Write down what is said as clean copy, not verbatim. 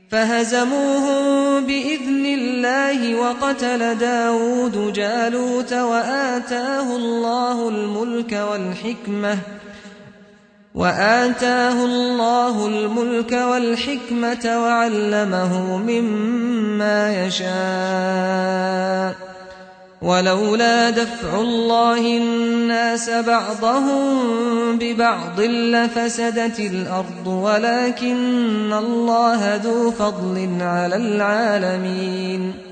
فهزموهم بإذن الله وقتل داود جالوت وآتاه الله الملك والحكمة وعلمه مما يشاء ولولا دفع الله الناس بعضهم ببعض لفسدت الأرض ولكن الله ذو فضل على العالمين